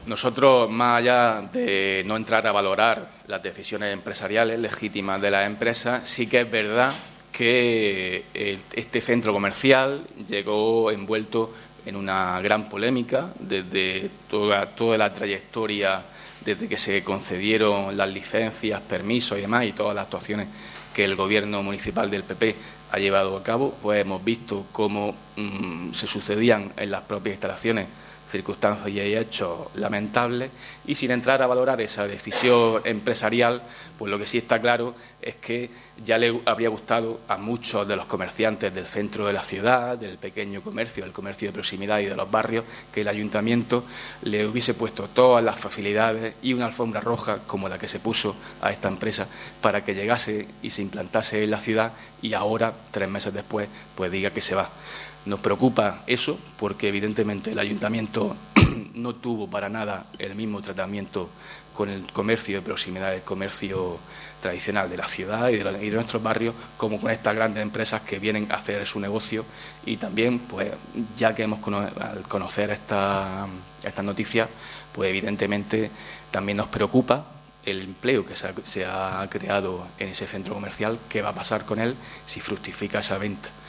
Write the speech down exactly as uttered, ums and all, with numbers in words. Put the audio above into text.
Nosotros, más allá de no entrar a valorar las decisiones empresariales legítimas de las empresas, sí que es verdad que este centro comercial llegó envuelto en una gran polémica desde toda, toda la trayectoria, desde que se concedieron las licencias, permisos y demás, y todas las actuaciones que el Gobierno municipal del P P ha llevado a cabo. Pues hemos visto cómo mmm, se sucedían en las propias instalaciones circunstancias y hechos lamentables, y sin entrar a valorar esa decisión empresarial, pues lo que sí está claro es que ya le habría gustado a muchos de los comerciantes del centro de la ciudad, del pequeño comercio, del comercio de proximidad y de los barrios, que el ayuntamiento le hubiese puesto todas las facilidades y una alfombra roja como la que se puso a esta empresa para que llegase y se implantase en la ciudad, y ahora, tres meses después, pues diga que se va. Nos preocupa eso porque evidentemente el ayuntamiento no tuvo para nada el mismo tratamiento con el comercio de proximidad, el comercio tradicional de la ciudad y de, la, y de nuestros barrios, como con estas grandes empresas que vienen a hacer su negocio. Y también, pues, ya que hemos cono al conocer esta, esta noticia, pues evidentemente también nos preocupa el empleo que se ha, se ha creado en ese centro comercial, qué va a pasar con él si fructifica esa venta